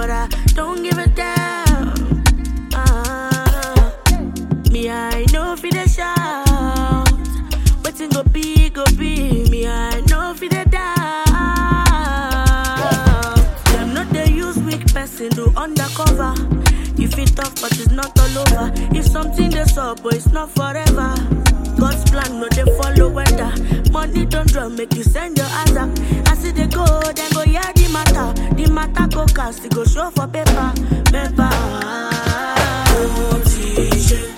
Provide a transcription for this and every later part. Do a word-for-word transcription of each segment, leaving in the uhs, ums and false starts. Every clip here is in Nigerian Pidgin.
but I don't give a damn. Ah, me, I know for the shout. Waiting go be, go be. Me, I know for the doubt. Them not they use weak person to undercover. You feel tough, but it's not all over. If something they up, but it's not forever. God's plan, no they follow weather. Money don't drum, make you send your ass up. I see they go, then go yeah the matter. The matter go cast, it go show for paper, paper. Oh, teacher.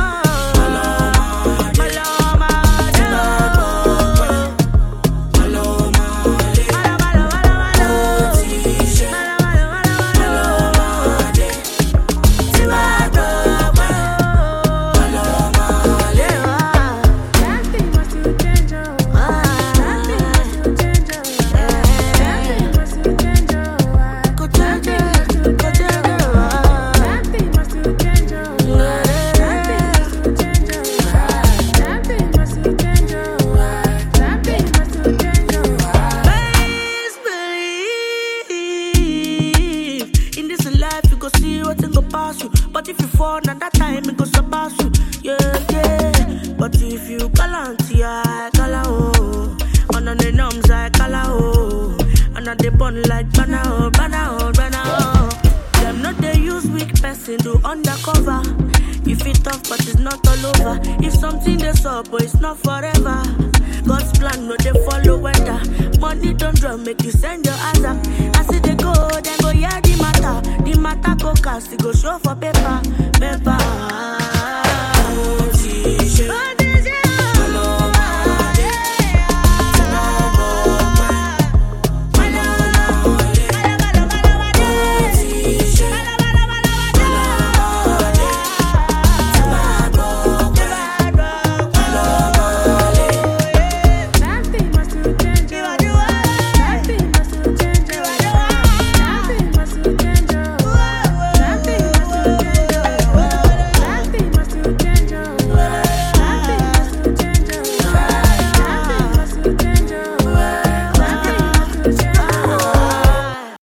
But if you fall, now that time it goes about you. Yeah, yeah. But if you galant, yeah, gala oh. On the numbs, I gala oh. And on the bun like bana oh, bana oh, bana oh. Them not they use weak person to undercover. You feel tough, but it's not all over. If something they up, but it's not forever. God's plan, no they follow weather. Money don't drum, make you send your ass up. I see they go, then go yeah the matter. The matter go cast, it go show for paper, paper.